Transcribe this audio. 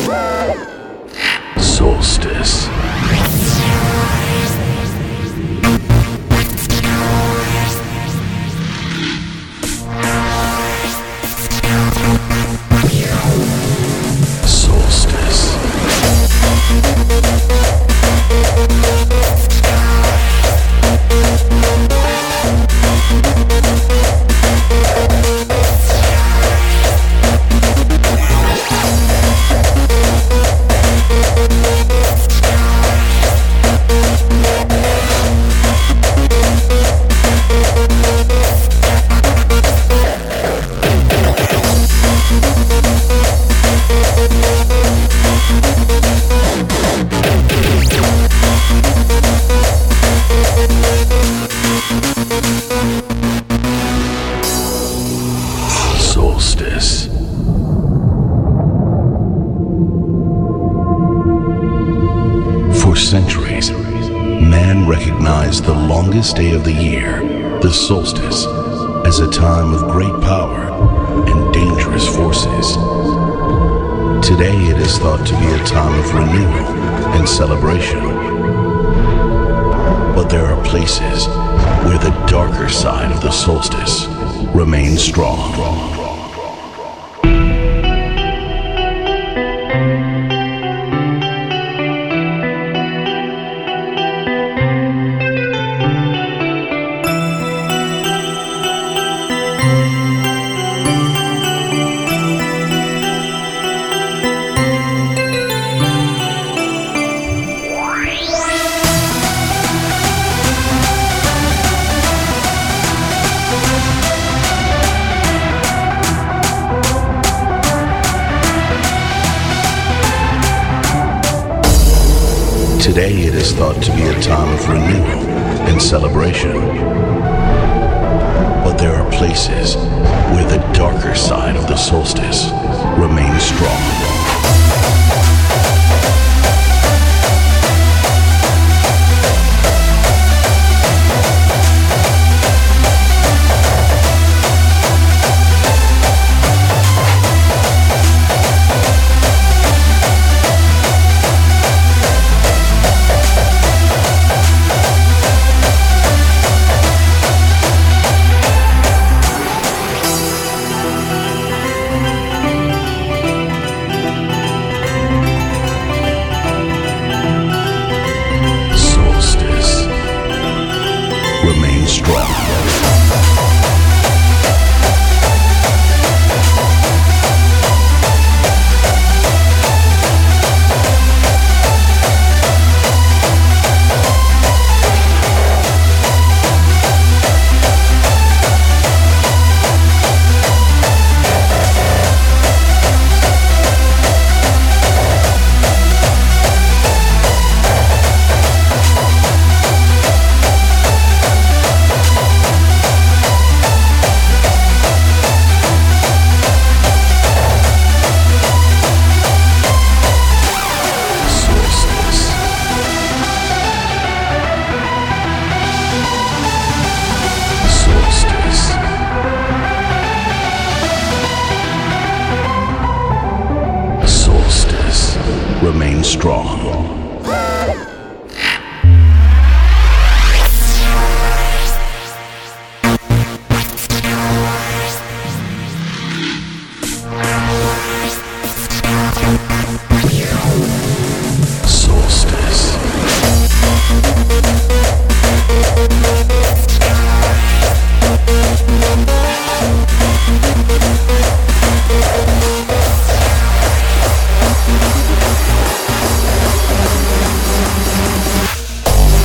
Solstice. Solstice. For centuries, man recognized the longest day of the year, the solstice, as a time of great power and dangerous forces. Today it is thought to be a time of renewal and celebration. But there are places where the darker side of the solstice remains strong. Today it is thought to be a time of renewal and celebration. But there are places where the darker side of the solstice remains strong. Remain strong. Remain strong.